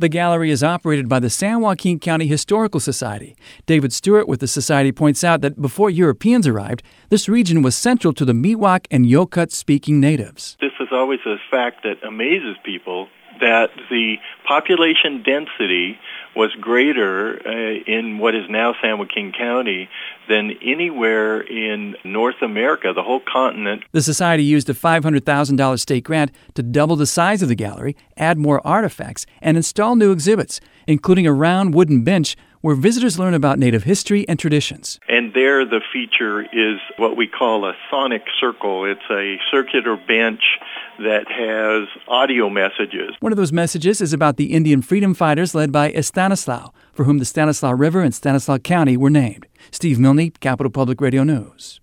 The gallery is operated by the San Joaquin County Historical Society. David Stewart with the Society points out that before Europeans arrived, this region was central to the Miwok and Yokut-speaking natives. This is always a fact that amazes people, that the population density was greater in what is now San Joaquin County than anywhere in North America, the whole continent. The Society used a $500,000 state grant to double the size of the gallery, add more artifacts, and install new exhibits, including a round wooden bench where visitors learn about Native history and traditions. And there the feature is what we call a sonic circle. It's a circular bench that has audio messages. One of those messages is about the Indian freedom fighters led by Stanislaus, for whom the Stanislaus River and Stanislaus County were named. Steve Milne, Capital Public Radio News.